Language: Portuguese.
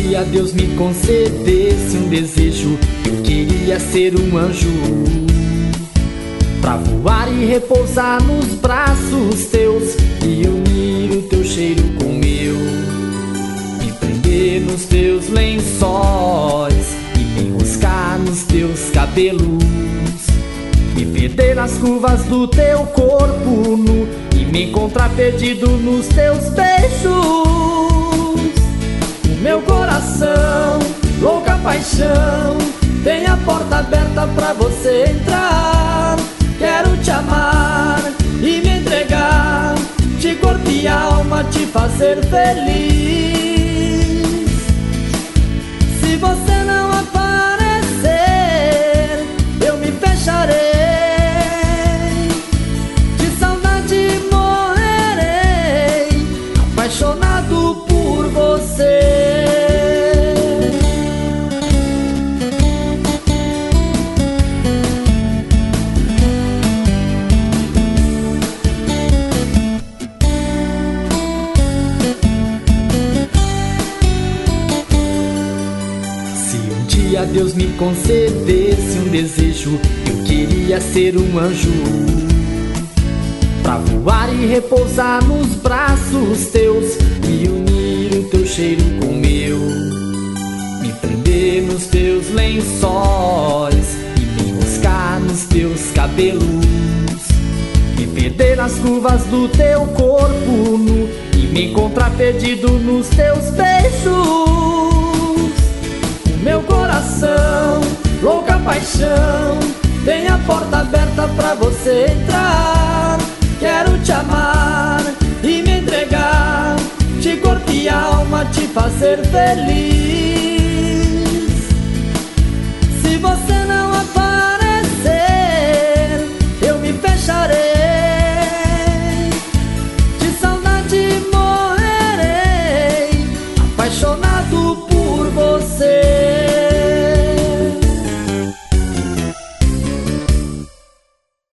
dia Deus me concedesse um desejo, eu queria ser um anjo, pra voar e repousar nos braços teus e unir o teu cheiro com o meu, me prender nos teus lençóis e me enroscar nos teus cabelos, me perder nas curvas do teu corpo nu e me encontrar perdido nos teus beijos. O meu coração, louca paixão, tem a porta aberta pra você entrar. Quero te amar e me entregar, de corpo e alma te fazer feliz. Se você não aparecer, eu me fecharei, de saudade morrerei, apaixonado por você. Deus me concedesse um desejo, eu queria ser um anjo, pra voar e repousar nos braços teus e unir o teu cheiro com o meu, me prender nos teus lençóis e me enroscar nos teus cabelos, me perder nas curvas do teu corpo nu e me encontrar perdido nos teus beijos. Meu coração, louca paixão, tem a porta aberta pra você entrar. Quero te amar e me entregar, de corpo e alma te fazer feliz.